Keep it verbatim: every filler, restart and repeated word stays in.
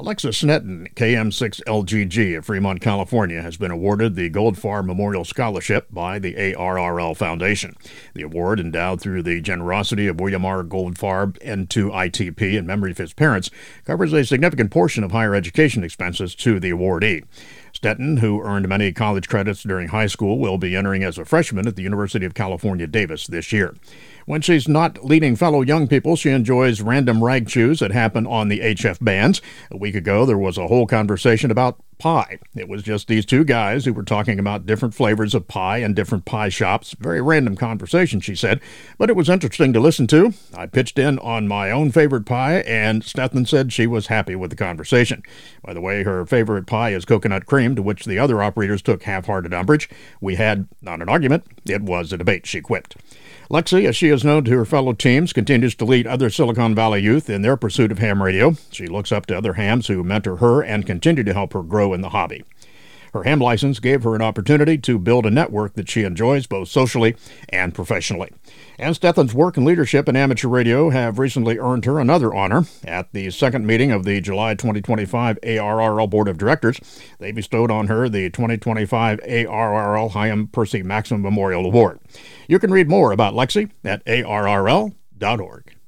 Alexa Snetton, K M six L G G of Fremont, California, has been awarded the Goldfarb Memorial Scholarship by the A R R L Foundation. The award, endowed through the generosity of William R. Goldfarb N two I T P in memory of his parents, covers a significant portion of higher education expenses to the awardee. Snetton, who earned many college credits during high school, will be entering as a freshman at the University of California, Davis this year. When she's not leading fellow young people, she enjoys random rag chews that happen on the H F bands. A week ago, there was a whole conversation about pie. It was just these two guys who were talking about different flavors of pie and different pie shops. Very random conversation, she said, but it was interesting to listen to. I pitched in on my own favorite pie, and Snetton said she was happy with the conversation. By the way, her favorite pie is coconut cream, to which the other operators took half-hearted umbrage. We had not an argument, it was a debate, she quipped. Lexi, as she is known to her fellow teams, continues to lead other Silicon Valley youth in their pursuit of ham radio. She looks up to other hams who mentor her and continue to help her grow in the hobby. Her ham license gave her an opportunity to build a network that she enjoys both socially and professionally. And Snetton's work and leadership in amateur radio have recently earned her another honor. At the second meeting of the July twenty twenty-five A R R L Board of Directors, they bestowed on her the twenty twenty-five A R R L Chaim Percy Maxim Memorial Award. You can read more about Lexi at A R R L dot org.